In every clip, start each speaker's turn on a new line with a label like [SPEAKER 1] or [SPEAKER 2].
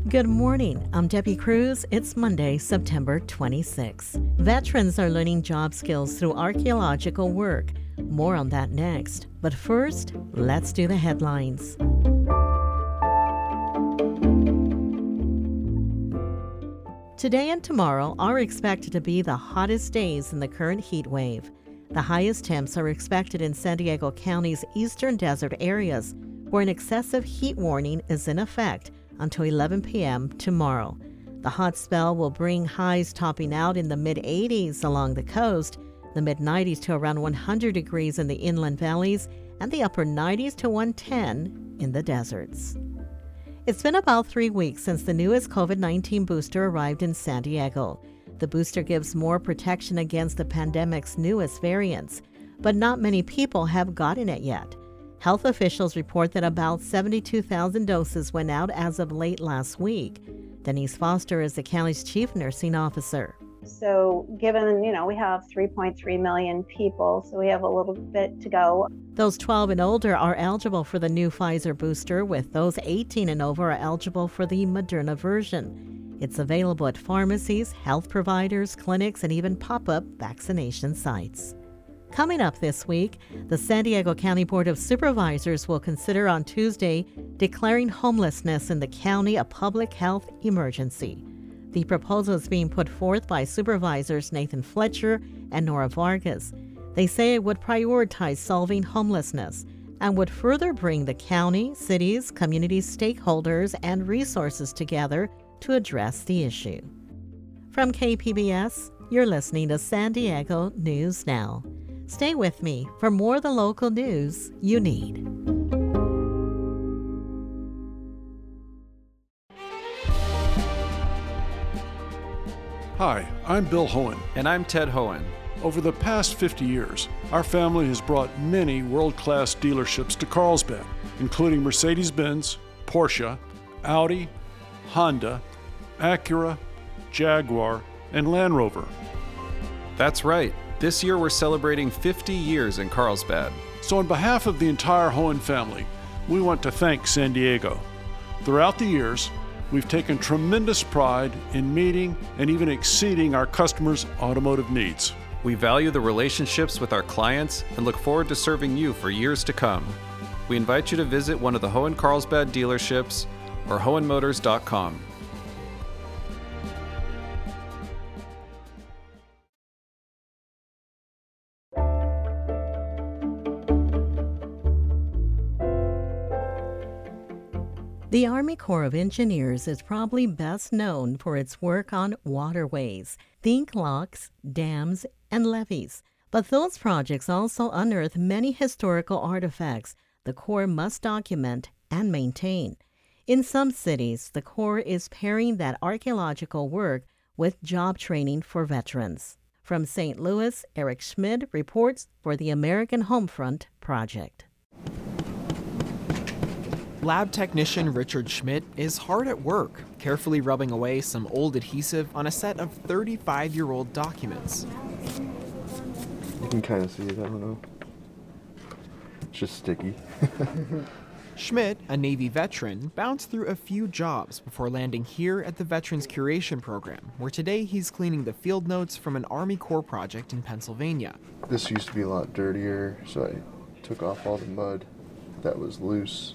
[SPEAKER 1] Good morning. I'm Debbie Cruz. It's Monday, September 26. Veterans are learning job skills through archaeological work. More on that next. But first, let's do the headlines. Today and tomorrow are expected to be the hottest days in the current heat wave. The highest temps are expected in San Diego County's eastern desert areas, where an excessive heat warning is in effect until 11 p.m. tomorrow. The hot spell will bring highs topping out in the mid-80s along the coast, the mid-90s to around 100 degrees in the inland valleys, and the upper 90s to 110 in the deserts. It's been about 3 weeks since the newest COVID-19 booster arrived in San Diego. The booster gives more protection against the pandemic's newest variants, but not many people have gotten it yet. Health officials report that about 72,000 doses went out as of late last week. Denise Foster is the county's chief nursing officer.
[SPEAKER 2] So given, we have 3.3 million people, so we have a little bit to go.
[SPEAKER 1] Those 12 and older are eligible for the new Pfizer booster, with those 18 and over are eligible for the Moderna version. It's available at pharmacies, health providers, clinics, and even pop-up vaccination sites. Coming up this week, the San Diego County Board of Supervisors will consider on Tuesday declaring homelessness in the county a public health emergency. The proposal is being put forth by Supervisors Nathan Fletcher and Nora Vargas. They say it would prioritize solving homelessness and would further bring the county, cities, community stakeholders, and resources together to address the issue. From KPBS, you're listening to San Diego News Now. Stay with me for more of the local news you need.
[SPEAKER 3] Hi, I'm Bill Hohen.
[SPEAKER 4] And I'm Ted Hohen.
[SPEAKER 3] Over the past 50 years, our family has brought many world-class dealerships to Carlsbad, including Mercedes-Benz, Porsche, Audi, Honda, Acura, Jaguar, and Land Rover.
[SPEAKER 4] That's right. This year we're celebrating 50 years in Carlsbad.
[SPEAKER 3] So on behalf of the entire Hohen family, we want to thank San Diego. Throughout the years, we've taken tremendous pride in meeting and even exceeding our customers' automotive needs.
[SPEAKER 4] We value the relationships with our clients and look forward to serving you for years to come. We invite you to visit one of the Hohen Carlsbad dealerships or hohenmotors.com.
[SPEAKER 1] The Army Corps of Engineers is probably best known for its work on waterways, think locks, dams, and levees. But those projects also unearth many historical artifacts the Corps must document and maintain. In some cities, the Corps is pairing that archaeological work with job training for veterans. From St. Louis, Eric Schmidt reports for the American Homefront Project.
[SPEAKER 5] Lab technician Richard Schmidt is hard at work, carefully rubbing away some old adhesive on a set of 35-year-old documents.
[SPEAKER 6] You can kind of see it, I don't know. It's just sticky.
[SPEAKER 5] Schmidt, a Navy veteran, bounced through a few jobs before landing here at the Veterans Curation Program, where today he's cleaning the field notes from an Army Corps project in Pennsylvania.
[SPEAKER 6] This used to be a lot dirtier, so I took off all the mud that was loose.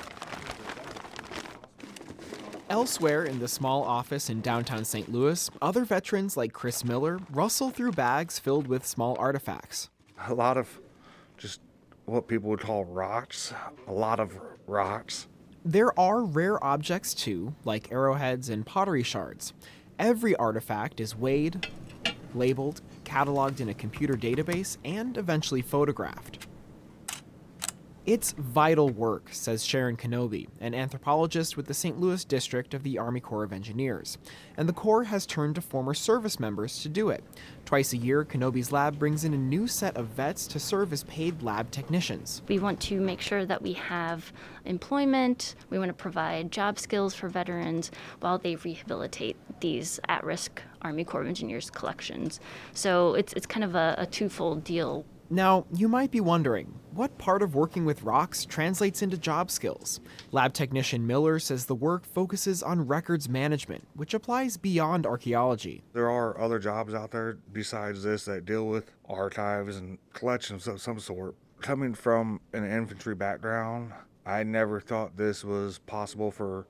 [SPEAKER 5] Elsewhere in the small office in downtown St. Louis, other veterans like Chris Miller rustle through bags filled with small artifacts.
[SPEAKER 7] A lot of just what people would call rocks, a lot of rocks.
[SPEAKER 5] There are rare objects too, like arrowheads and pottery shards. Every artifact is weighed, labeled, cataloged in a computer database, and eventually photographed. It's vital work, says Sharon Kenobi, an anthropologist with the St. Louis district of the Army Corps of Engineers. And the Corps has turned to former service members to do it. Twice a year, Kenobi's lab brings in a new set of vets to serve as paid lab technicians.
[SPEAKER 8] We want to make sure that we have employment. We want to provide job skills for veterans while they rehabilitate these at-risk Army Corps of Engineers collections. So it's kind of a twofold deal.
[SPEAKER 5] Now, you might be wondering, what part of working with rocks translates into job skills? Lab technician Miller says the work focuses on records management, which applies beyond archaeology.
[SPEAKER 7] There are other jobs out there besides this that deal with archives and collections of some sort. Coming from an infantry background, I never thought this was possible for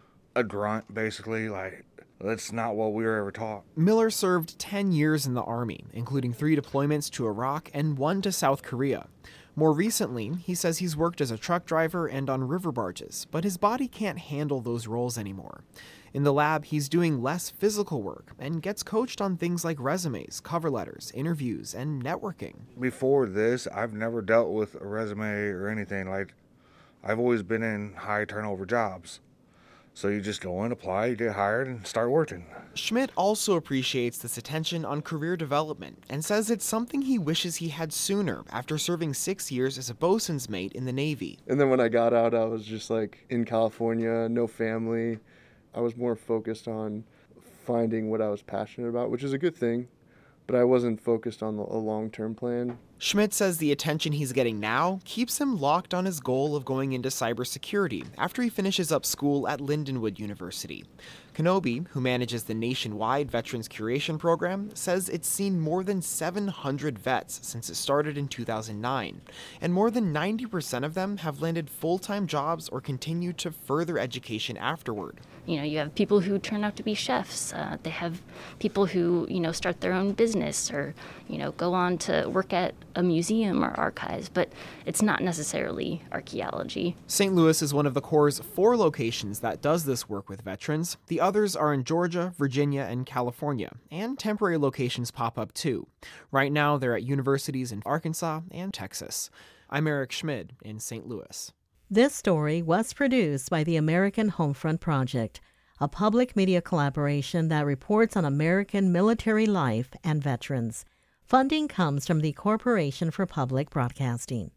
[SPEAKER 7] a grunt, basically. That's not what we were ever taught.
[SPEAKER 5] Miller served 10 years in the Army, including 3 deployments to Iraq and 1 to South Korea. More recently, he says he's worked as a truck driver and on river barges, but his body can't handle those roles anymore. In the lab, he's doing less physical work and gets coached on things like resumes, cover letters, interviews, and networking.
[SPEAKER 7] Before this, I've never dealt with a resume or anything. I've always been in high turnover jobs. So you just go in, apply, you get hired, and start working.
[SPEAKER 5] Schmidt also appreciates this attention on career development and says it's something he wishes he had sooner after serving 6 years as a bosun's mate in the Navy.
[SPEAKER 6] And then when I got out, I was just in California, no family. I was more focused on finding what I was passionate about, which is a good thing, but I wasn't focused on a long-term plan.
[SPEAKER 5] Schmidt says the attention he's getting now keeps him locked on his goal of going into cybersecurity after he finishes up school at Lindenwood University. Kenobi, who manages the nationwide Veterans Curation Program, says it's seen more than 700 vets since it started in 2009, and more than 90% of them have landed full-time jobs or continue to further education afterward.
[SPEAKER 8] You have people who turn out to be chefs. They have people who, start their own business or, go on to work at a museum or archives, but it's not necessarily archaeology.
[SPEAKER 5] St. Louis is one of the Corps' 4 locations that does this work with veterans. The others are in Georgia, Virginia, and California, and temporary locations pop up too. Right now, they're at universities in Arkansas and Texas. I'm Eric Schmid in St. Louis.
[SPEAKER 1] This story was produced by the American Homefront Project, a public media collaboration that reports on American military life and veterans. Funding comes from the Corporation for Public Broadcasting.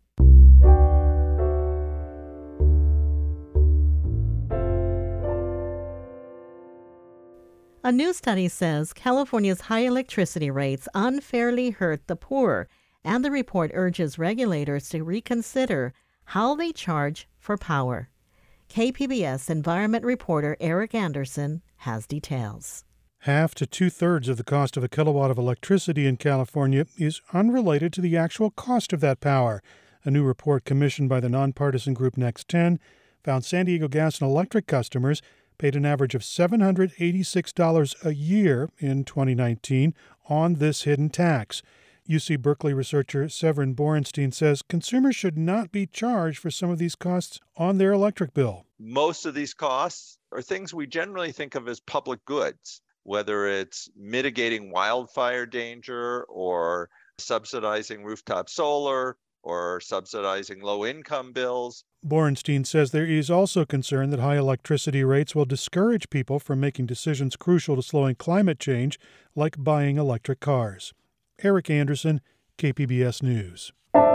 [SPEAKER 1] A new study says California's high electricity rates unfairly hurt the poor, and the report urges regulators to reconsider how they charge for power. KPBS environment reporter Eric Anderson has details.
[SPEAKER 9] Half to two-thirds of the cost of a kilowatt of electricity in California is unrelated to the actual cost of that power. A new report commissioned by the nonpartisan group Next 10 found San Diego Gas and Electric customers paid an average of $786 a year in 2019 on this hidden tax. UC Berkeley researcher Severin Borenstein says consumers should not be charged for some of these costs on their electric bill.
[SPEAKER 10] Most of these costs are things we generally think of as public goods, whether it's mitigating wildfire danger or subsidizing rooftop solar or subsidizing low-income bills.
[SPEAKER 9] Borenstein says there is also concern that high electricity rates will discourage people from making decisions crucial to slowing climate change, like buying electric cars. Eric Anderson, KPBS News.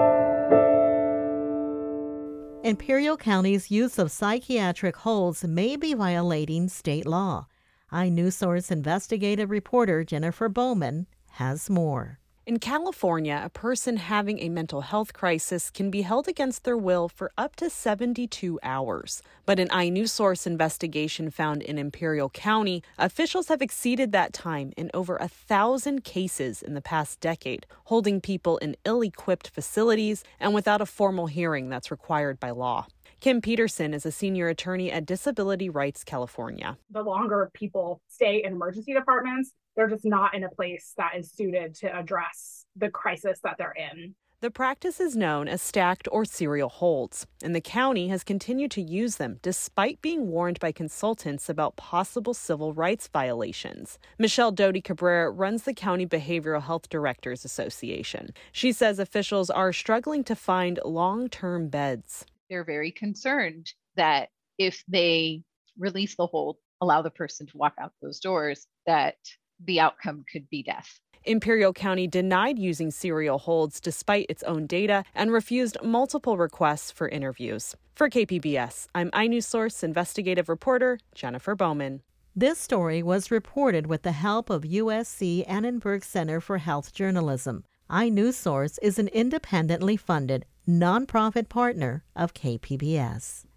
[SPEAKER 1] Imperial County's use of psychiatric holds may be violating state law. iNewsSource investigative reporter Jennifer Bowman has more.
[SPEAKER 11] In California, a person having a mental health crisis can be held against their will for up to 72 hours. But an iNewsSource investigation found in Imperial County, officials have exceeded that time in over 1,000 cases in the past decade, holding people in ill-equipped facilities and without a formal hearing that's required by law. Kim Peterson is a senior attorney at Disability Rights California.
[SPEAKER 12] The longer people stay in emergency departments, they're just not in a place that is suited to address the crisis that they're in.
[SPEAKER 11] The practice is known as stacked or serial holds, and the county has continued to use them despite being warned by consultants about possible civil rights violations. Michelle Doty Cabrera runs the County Behavioral Health Directors Association. She says officials are struggling to find long-term beds.
[SPEAKER 13] They're very concerned that if they release the hold, allow the person to walk out those doors, that the outcome could be death.
[SPEAKER 11] Imperial County denied using serial holds despite its own data and refused multiple requests for interviews. For KPBS, I'm iNewsSource investigative reporter Jennifer Bowman.
[SPEAKER 1] This story was reported with the help of USC Annenberg Center for Health Journalism. iNewsSource is an independently funded, nonprofit partner of KPBS.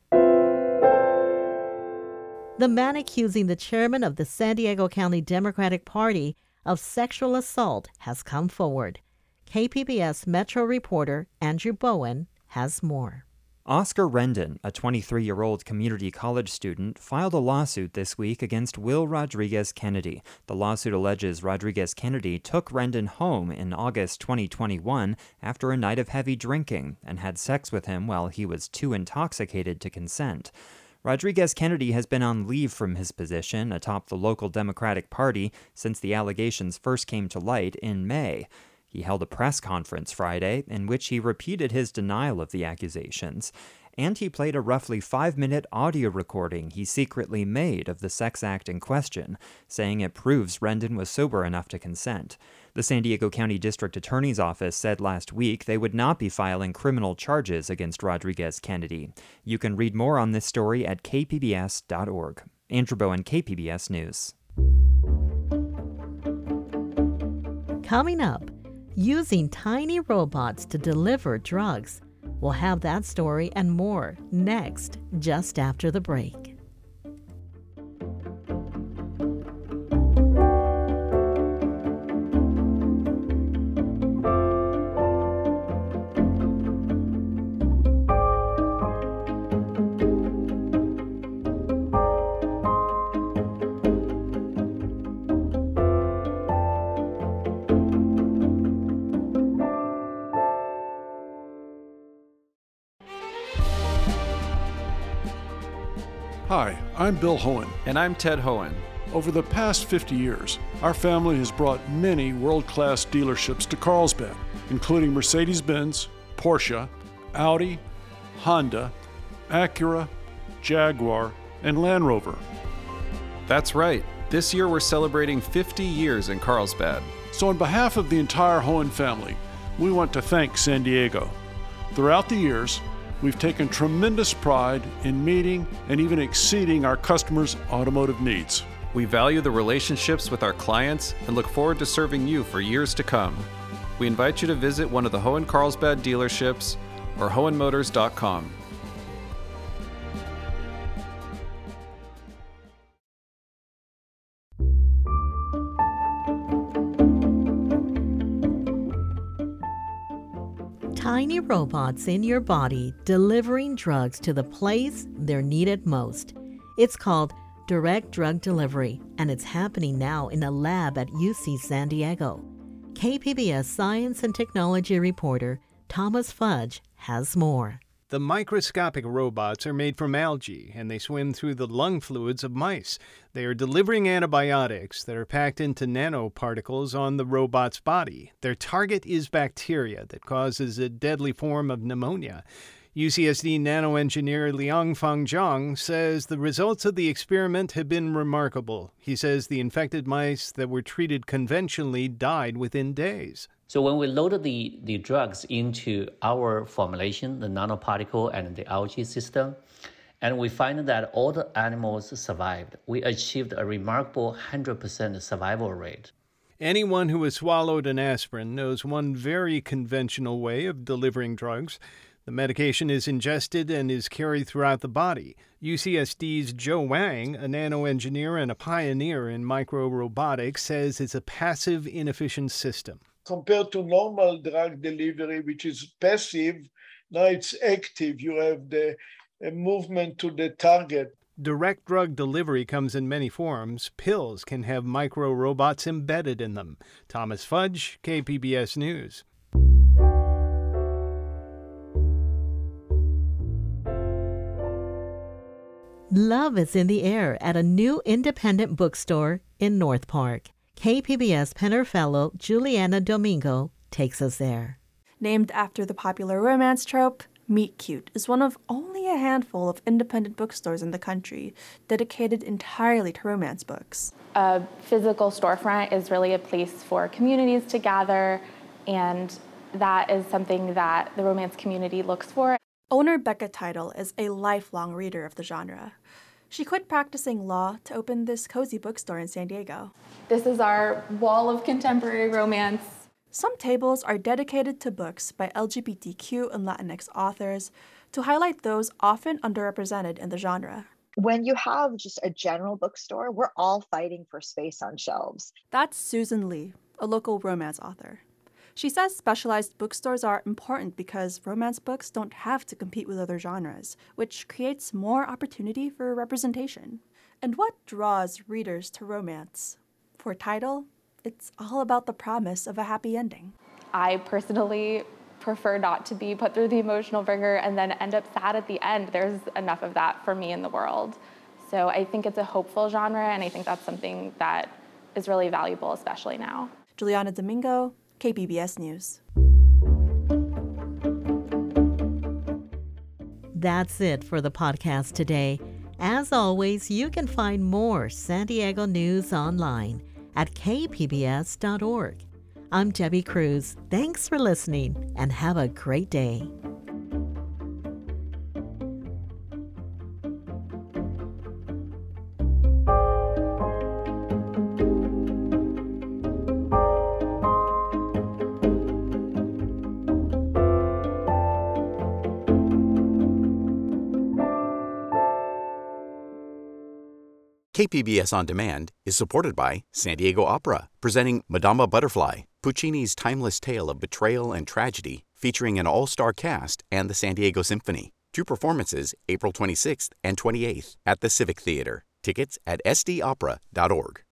[SPEAKER 1] The man accusing the chairman of the San Diego County Democratic Party of sexual assault has come forward. KPBS Metro reporter Andrew Bowen has more.
[SPEAKER 14] Oscar Rendon, a 23-year-old community college student, filed a lawsuit this week against Will Rodriguez Kennedy. The lawsuit alleges Rodriguez Kennedy took Rendon home in August 2021 after a night of heavy drinking and had sex with him while he was too intoxicated to consent. Rodriguez Kennedy has been on leave from his position atop the local Democratic Party since the allegations first came to light in May. He held a press conference Friday in which he repeated his denial of the accusations, and he played a roughly 5-minute audio recording he secretly made of the sex act in question, saying it proves Rendon was sober enough to consent. The San Diego County District Attorney's Office said last week they would not be filing criminal charges against Rodriguez Kennedy. You can read more on this story at kpbs.org. Andrew Bowen, KPBS News.
[SPEAKER 1] Coming up, using tiny robots to deliver drugs. We'll have that story and more next, just after the break.
[SPEAKER 3] Hi, I'm Bill Hohen.
[SPEAKER 4] And I'm Ted Hohen.
[SPEAKER 3] Over the past 50 years, our family has brought many world-class dealerships to Carlsbad, including Mercedes-Benz, Porsche, Audi, Honda, Acura, Jaguar, and Land Rover.
[SPEAKER 4] That's right. This year we're celebrating 50 years in Carlsbad.
[SPEAKER 3] So on behalf of the entire Hohen family, we want to thank San Diego. Throughout the years, we've taken tremendous pride in meeting and even exceeding our customers' automotive needs.
[SPEAKER 4] We value the relationships with our clients and look forward to serving you for years to come. We invite you to visit one of the Hohen Carlsbad dealerships or hohenmotors.com.
[SPEAKER 1] Tiny robots in your body delivering drugs to the place they're needed most. It's called direct drug delivery, and it's happening now in a lab at UC San Diego. KPBS science and technology reporter Thomas Fudge has more.
[SPEAKER 15] The microscopic robots are made from algae, and they swim through the lung fluids of mice. They are delivering antibiotics that are packed into nanoparticles on the robot's body. Their target is bacteria that causes a deadly form of pneumonia. UCSD nanoengineer Liangfeng Zhang says the results of the experiment have been remarkable. He says the infected mice that were treated conventionally died within days.
[SPEAKER 16] So when we loaded the drugs into our formulation, the nanoparticle and the algae system, and we find that all the animals survived, we achieved a remarkable 100% survival rate.
[SPEAKER 15] Anyone who has swallowed an aspirin knows one very conventional way of delivering drugs. The medication is ingested and is carried throughout the body. UCSD's Joe Wang, a nanoengineer and a pioneer in microrobotics, says it's a passive, inefficient system.
[SPEAKER 17] Compared to normal drug delivery, which is passive, now it's active. You have the movement to the target.
[SPEAKER 15] Direct drug delivery comes in many forms. Pills can have micro-robots embedded in them. Thomas Fudge, KPBS News.
[SPEAKER 1] Love is in the air at a new independent bookstore in North Park. KPBS Penner Fellow Juliana Domingo takes us there.
[SPEAKER 18] Named after the popular romance trope, Meet Cute is one of only a handful of independent bookstores in the country dedicated entirely to romance books.
[SPEAKER 19] A physical storefront is really a place for communities to gather, and that is something that the romance community looks for.
[SPEAKER 18] Owner Becca Title is a lifelong reader of the genre. She quit practicing law to open this cozy bookstore in San Diego.
[SPEAKER 19] This is our wall of contemporary romance.
[SPEAKER 18] Some tables are dedicated to books by LGBTQ and Latinx authors to highlight those often underrepresented in the genre.
[SPEAKER 20] When you have just a general bookstore, we're all fighting for space on shelves.
[SPEAKER 18] That's Susan Lee, a local romance author. She says specialized bookstores are important because romance books don't have to compete with other genres, which creates more opportunity for representation. And what draws readers to romance? For Tidal, it's all about the promise of a happy ending.
[SPEAKER 19] I personally prefer not to be put through the emotional rigor and then end up sad at the end. There's enough of that for me in the world. So I think it's a hopeful genre, and I think that's something that is really valuable, especially now.
[SPEAKER 18] Juliana Domingo, KPBS News.
[SPEAKER 1] That's it for the podcast today. As always, you can find more San Diego news online at kpbs.org. I'm Debbie Cruz. Thanks for listening and have a great day.
[SPEAKER 21] KPBS On Demand is supported by San Diego Opera, presenting Madama Butterfly, Puccini's timeless tale of betrayal and tragedy, featuring an all-star cast and the San Diego Symphony. 2 performances, April 26th and 28th at the Civic Theater. Tickets at sdopera.org.